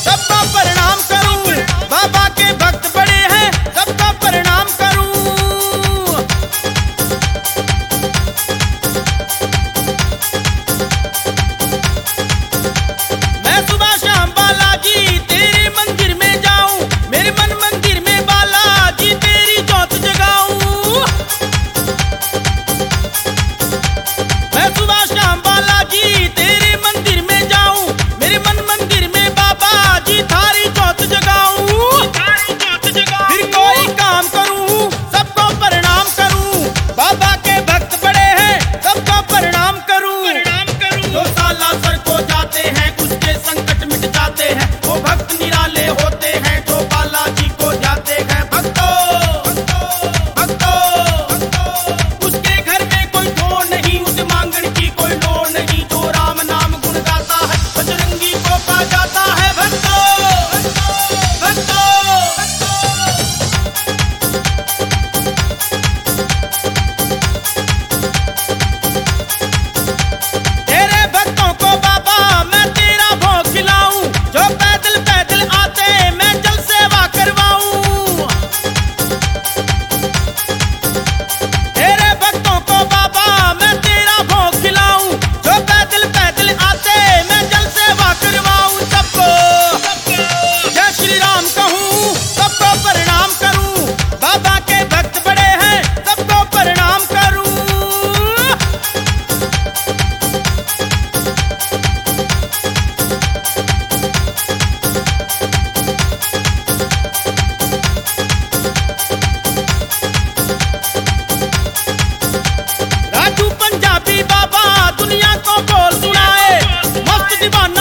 सबका प्रणाम करूं, बाबा के भक्त बड़े हैं, सबका प्रणाम करूं। मैं सुबह शाम बालाजी तेरे मंदिर में जाऊं, मेरे मन मंदिर में बालाजी तेरी जोत जगाऊं। मैं सुबह शाम बालाजी तेरे मंदिर में जाऊं, मेरे मन मंदिर में बाबा जी थारी जोत जगाऊं। फिर कोई काम करूं, सबको प्रणाम करूं, बाबा के भक्त बड़े हैं, सबको प्रणाम करूं। जो सालासर को जाते हैं उसके संकट मिट जाते हैं, वो भक्त निराले होते हैं जो बालाजी को जाते हैं। भक्तों उसके घर में कोई ढोल नहीं, उस मांगण की कोई लोड़ नहीं, जो राम नाम गुण गाता है बजरंगी को पा जाता है। तेरे भक्तों को बाबा मैं तेरा भोग खिलाऊं, जो पैदल पैदल आते मैं जल सेवा करवाऊं। तेरे भक्तों को बाबा मैं तेरा भोग खिलाऊं, जो पैदल पैदल आते मैं जल सेवा करवाऊं। सबको जय श्री राम कहूं, सबको प्रणाम करूं, बाबा के भक्त बड़े हैं, सबको प्रणाम करूं। राजू पंजाबी बाबा दुनिया को बोल सुनाए, मस्त दीवाना